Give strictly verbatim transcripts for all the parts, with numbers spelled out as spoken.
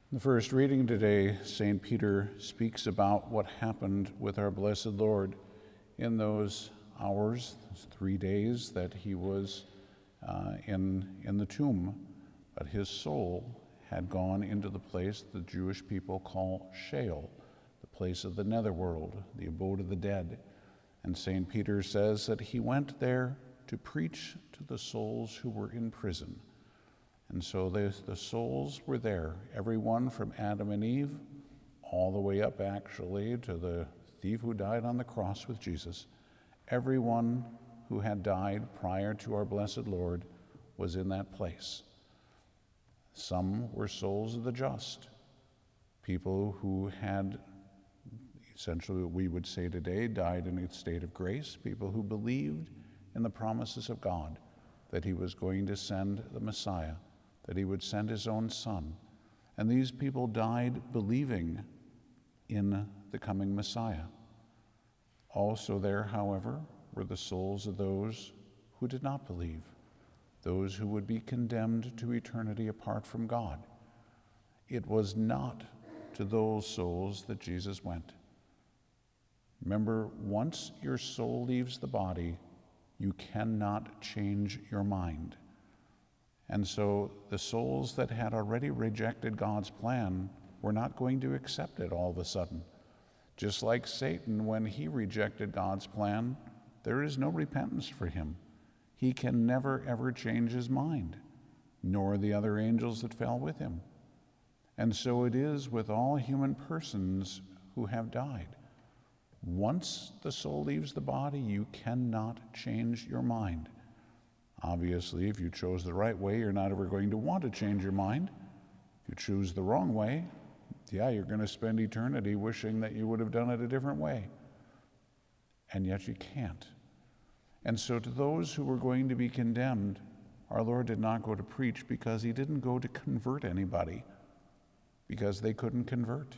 In the first reading today, Saint Peter speaks about what happened with our blessed Lord in those hours, those three days that he was uh, in, in the tomb. But his soul had gone into the place the Jewish people call Sheol, the place of the netherworld, the abode of the dead. And Saint Peter says that he went there to preach to the souls who were in prison. And so the, the souls were there, everyone from Adam and Eve, all the way up actually to the thief who died on the cross with Jesus. Everyone who had died prior to our blessed Lord was in that place. Some were souls of the just, people who had, essentially what we would say today, died in a state of grace, people who believed in the promises of God, that he was going to send the Messiah, that he would send his own son. And these people died believing in the coming Messiah. Also there, however, were the souls of those who did not believe, those who would be condemned to eternity apart from God. It was not to those souls that Jesus went. Remember, once your soul leaves the body, you cannot change your mind. And so the souls that had already rejected God's plan were not going to accept it all of a sudden. Just like Satan, when he rejected God's plan, there is no repentance for him. He can never, ever change his mind, nor the other angels that fell with him. And so it is with all human persons who have died. Once the soul leaves the body, you cannot change your mind. Obviously, if you chose the right way, you're not ever going to want to change your mind. If you choose the wrong way, yeah, you're going to spend eternity wishing that you would have done it a different way. And yet you can't. And so to those who were going to be condemned, our Lord did not go to preach because he didn't go to convert anybody, because they couldn't convert.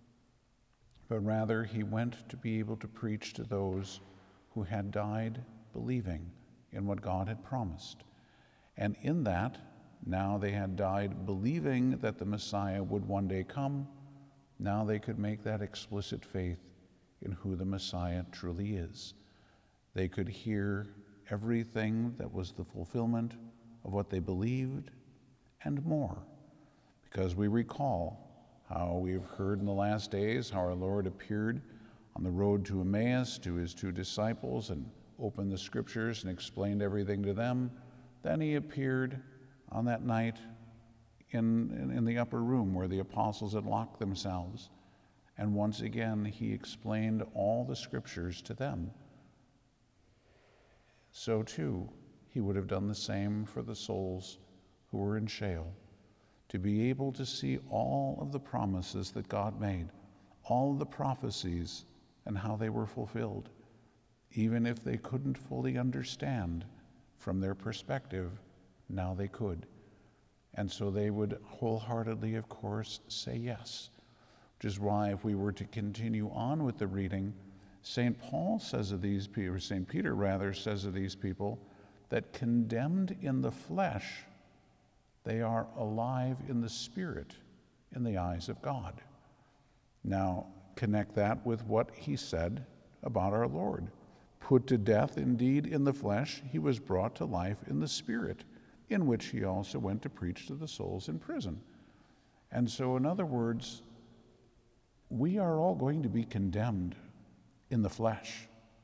But rather, he went to be able to preach to those who had died believing in what God had promised. And in that, now they had died believing that the Messiah would one day come. Now they could make that explicit faith in who the Messiah truly is. They could hear everything that was the fulfillment of what they believed and more. Because we recall how we've heard in the last days how our Lord appeared on the road to Emmaus to his two disciples and opened the scriptures and explained everything to them. Then he appeared on that night in, in, in the upper room where the apostles had locked themselves. And once again, he explained all the scriptures to them. So too, he would have done the same for the souls who were in Sheol, to be able to see all of the promises that God made, all of the prophecies and how they were fulfilled. Even if they couldn't fully understand from their perspective, now they could. And so they would wholeheartedly, of course, say yes. Which is why if we were to continue on with the reading, Saint Paul says of these people, or Saint Peter rather, says of these people, that condemned in the flesh, they are alive in the spirit in the eyes of God. Now, connect that with what he said about our Lord. Put to death indeed in the flesh, he was brought to life in the spirit, in which he also went to preach to the souls in prison. And so, in other words, we are all going to be condemned in the flesh.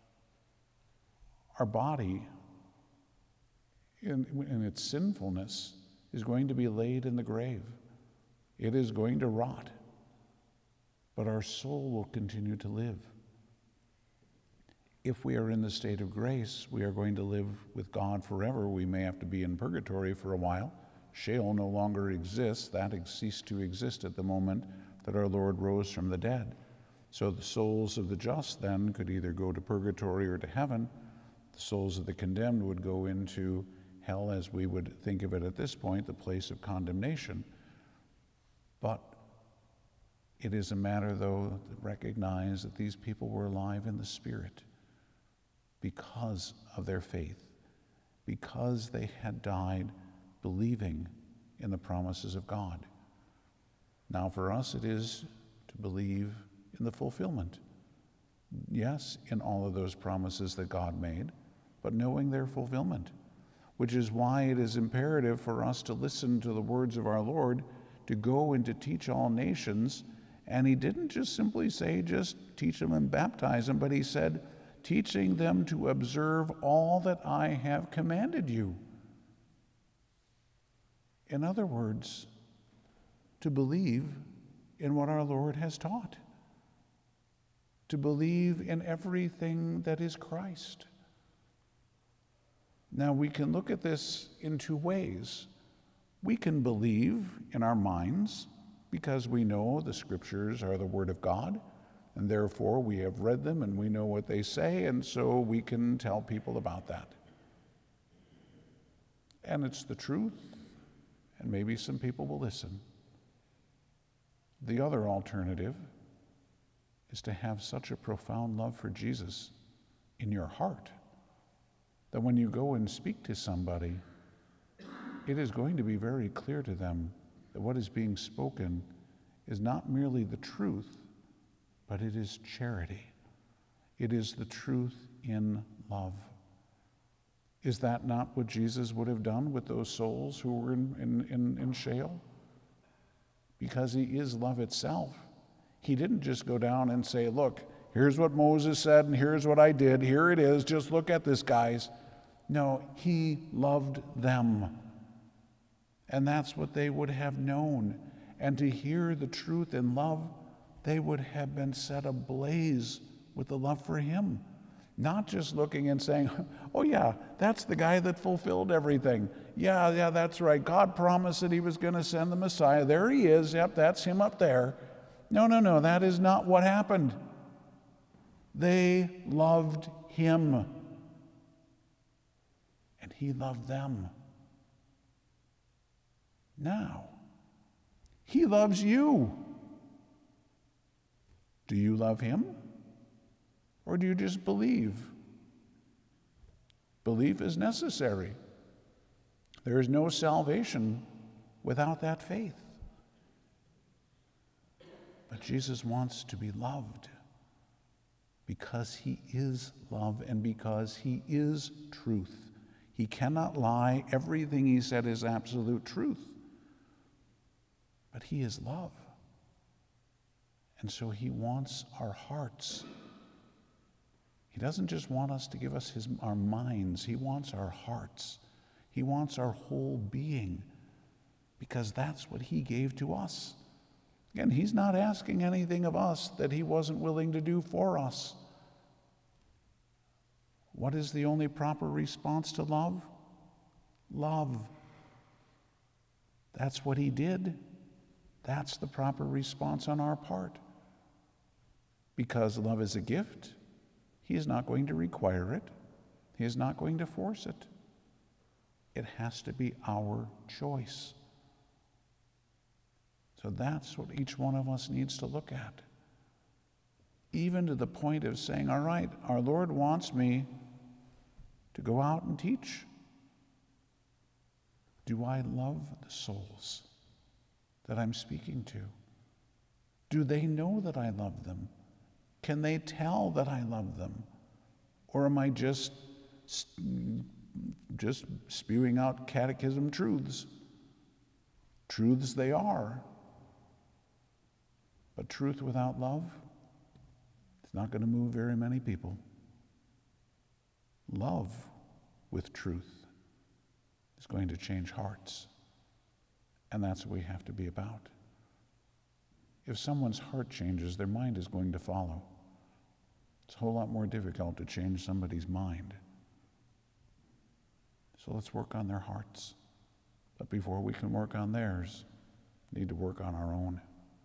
Our body, in, in its sinfulness, is going to be laid in the grave. It is going to rot, but our soul will continue to live. If we are in the state of grace, we are going to live with God forever. We may have to be in purgatory for a while. Sheol no longer exists. That ceased to exist at the moment that our Lord rose from the dead. So the souls of the just then could either go to purgatory or to heaven. The souls of the condemned would go into hell, as we would think of it at this point, the place of condemnation. But it is a matter, though, to recognize that these people were alive in the Spirit because of their faith, because they had died believing in the promises of God. Now for us it is to believe in the fulfillment. Yes, in all of those promises that God made, but knowing their fulfillment, which is why it is imperative for us to listen to the words of our Lord, to go and to teach all nations. And he didn't just simply say, just teach them and baptize them, but he said, teaching them to observe all that I have commanded you. In other words, to believe in what our Lord has taught, to believe in everything that is Christ. Now, we can look at this in two ways. We can believe in our minds because we know the scriptures are the Word of God, and therefore we have read them and we know what they say, and so we can tell people about that. And it's the truth, and maybe some people will listen. The other alternative is to have such a profound love for Jesus in your heart that when you go and speak to somebody, it is going to be very clear to them that what is being spoken is not merely the truth, but it is charity. It is the truth in love. Is that not what Jesus would have done with those souls who were in, in, in, in Sheol? Because he is love itself. He didn't just go down and say, look, here's what Moses said and here's what I did. Here it is. Just look at this, guys. No, he loved them. And that's what they would have known. And to hear the truth in love, they would have been set ablaze with the love for him. Not just looking and saying, oh yeah, that's the guy that fulfilled everything. Yeah, yeah, that's right. God promised that he was going to send the Messiah. There he is. Yep, that's him up there. No, no, no, that is not what happened. They loved him. And he loved them. Now, he loves you. Do you love him? Or do you just believe? Belief is necessary. There is no salvation without that faith. But Jesus wants to be loved because he is love and because he is truth. He cannot lie. Everything he said is absolute truth. But he is love. And so he wants our hearts. He doesn't just want us to give us his, our minds. He wants our hearts. He wants our whole being because that's what he gave to us. Again, he's not asking anything of us that he wasn't willing to do for us. What is the only proper response to love? Love. That's what he did. That's the proper response on our part. Because love is a gift, he is not going to require it. He is not going to force it. It has to be our choice. So that's what each one of us needs to look at. Even to the point of saying, all right, our Lord wants me to go out and teach. Do I love the souls that I'm speaking to? Do they know that I love them? Can they tell that I love them? Or am I just, just spewing out catechism truths? Truths they are. But truth without love is not going to move very many people. Love with truth is going to change hearts. And that's what we have to be about. If someone's heart changes, their mind is going to follow. It's a whole lot more difficult to change somebody's mind. So let's work on their hearts. But before we can work on theirs, we need to work on our own.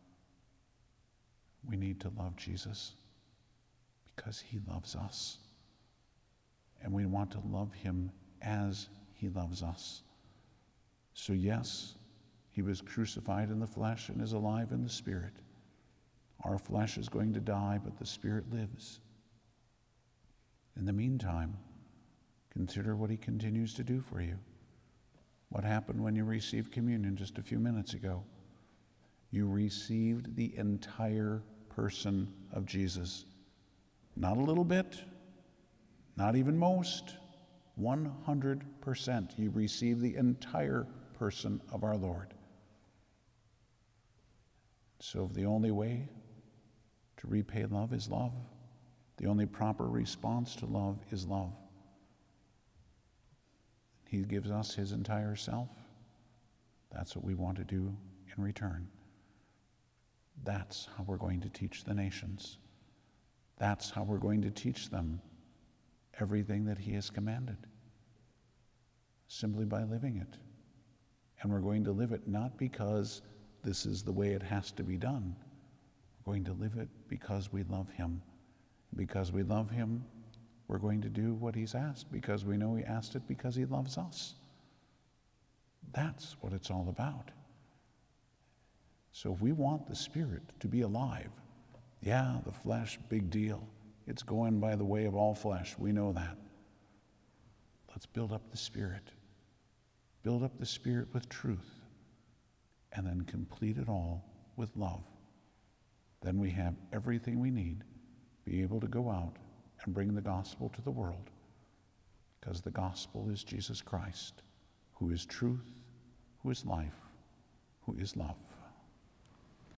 We need to love Jesus because he loves us. And we want to love him as he loves us. So yes, he was crucified in the flesh and is alive in the spirit. Our flesh is going to die, but the spirit lives. In the meantime, consider what he continues to do for you. What happened when you received communion just a few minutes ago? You received the entire person of Jesus. Not a little bit, not even most, one hundred percent. You received the entire person of our Lord. So the only way to repay love is love. The only proper response to love is love. He gives us his entire self. That's what we want to do in return. That's how we're going to teach the nations. That's how we're going to teach them everything that he has commanded, simply by living it. And we're going to live it not because this is the way it has to be done. We're going to live it because we love him. Because we love him, we're going to do what he's asked, because we know he asked it because he loves us. That's what it's all about. So if we want the Spirit to be alive, yeah, the flesh, big deal. It's going by the way of all flesh. We know that. Let's build up the Spirit. Build up the Spirit with truth, and then complete it all with love. Then we have everything we need, be able to go out and bring the gospel to the world, because the gospel is Jesus Christ, who is truth, who is life, who is love.